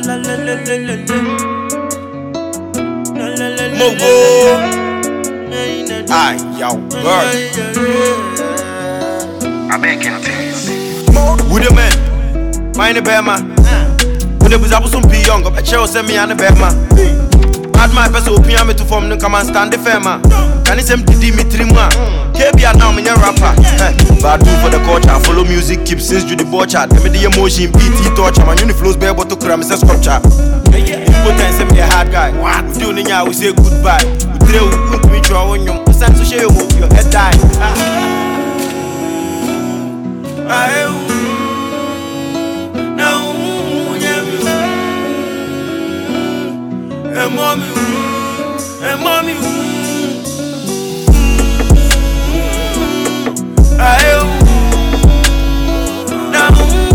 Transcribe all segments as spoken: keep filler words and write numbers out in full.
Mogo. Aye, yo, bird. I'm making things. Who the man? Mind the bear man. When there was a person be young, but Cheryl send me on the bear man. Add my person opinion me to form no come and stand the fair man. Can you send Dimitri Mwa? K B now me a rapper. But do for the culture, follow music, keep since you the butcher. Tell me the emotion, B T torture, man. You flows bare but to cram is a sculpture. People tell say me a hard guy. We do niya, we say goodbye. We drill, we do it your own young. Sense to share your head die. Hey, mommy, hey, mommy, hey, now,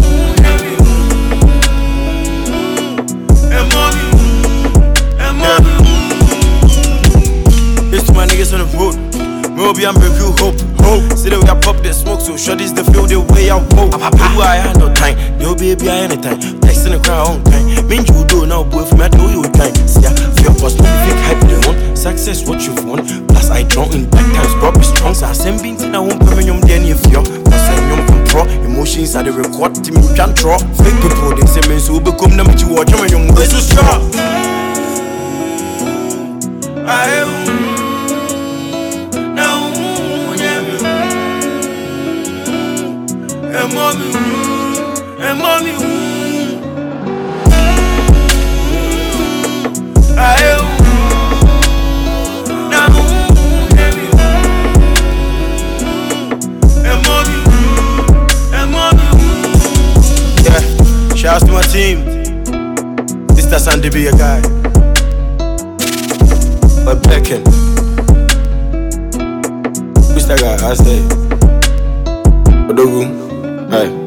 hey, mommy, hey, mommy. It's to my niggas on the road. Maybe I'm bring you hope, hope. See the way I pop the smoke, so shut this the feel the way I vote. Who I had no time, yo baby I anytime. Texting the crowd on time. Mean you do now, boy, for me I do you time. See ya, feel post, no fake hype they want. Success what you want. Plus I drown in bad times, bro be strong. So I send beans in a home, come in your den if you. Plus I young control, emotions are the record, to me can't draw. Fake people, they say me so become them you watch when you're way so strong. I am. Hey mommy, hey mommy, hey now, hey mommy, hey mommy. Yeah, shouts to my team. Mister Sandy be a guy, but Beckham, Mister Guy, I say, Odogu. Hey.